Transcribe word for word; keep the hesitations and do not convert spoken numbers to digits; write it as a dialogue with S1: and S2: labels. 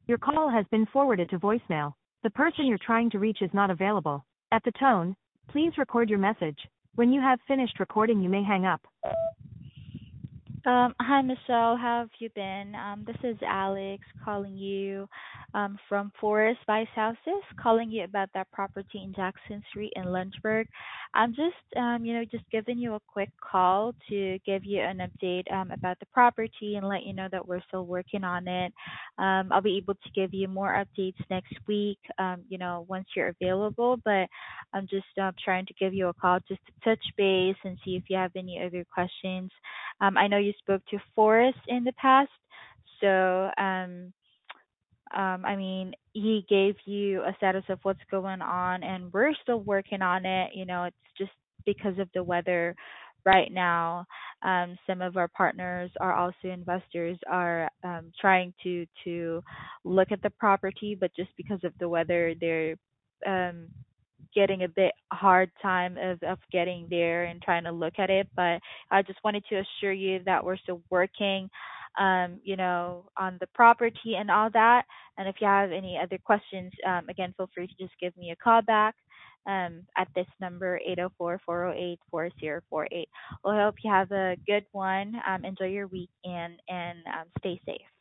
S1: Your call has been forwarded to voicemail. The person you're trying to reach is not available. At the tone, please record your message. When you have finished recording, you may hang up.
S2: Um, hi, Michelle. How have you been? Um, this is Alex calling you um, from Forest Vice Houses, calling you about that property in Jackson Street in Lynchburg. I'm just, um, you know, just giving you a quick call to give you an update um, about the property and let you know that we're still working on it. Um, I'll be able to give you more updates next week, um, you know, once you're available. But I'm just uh, trying to give you a call just to touch base and see if you have any other questions. um, I know you spoke to Forrest in the past, so um, um, I mean, he gave you a status of what's going on, and we're still working on it. You know, it's just because of the weather right now. Um, some of our partners are also investors are um, trying to to look at the property, but just because of the weather, they're um, getting a bit hard time of, of getting there and trying to look at it. But I just wanted to assure you that we're still working, um, you know, on the property and all that. And if you have any other questions, um, again, feel free to just give me a call back um, at this number, eight oh four, four oh eight, four oh four eight. Well, I hope you have a good one. Um, enjoy your weekend and um, stay safe.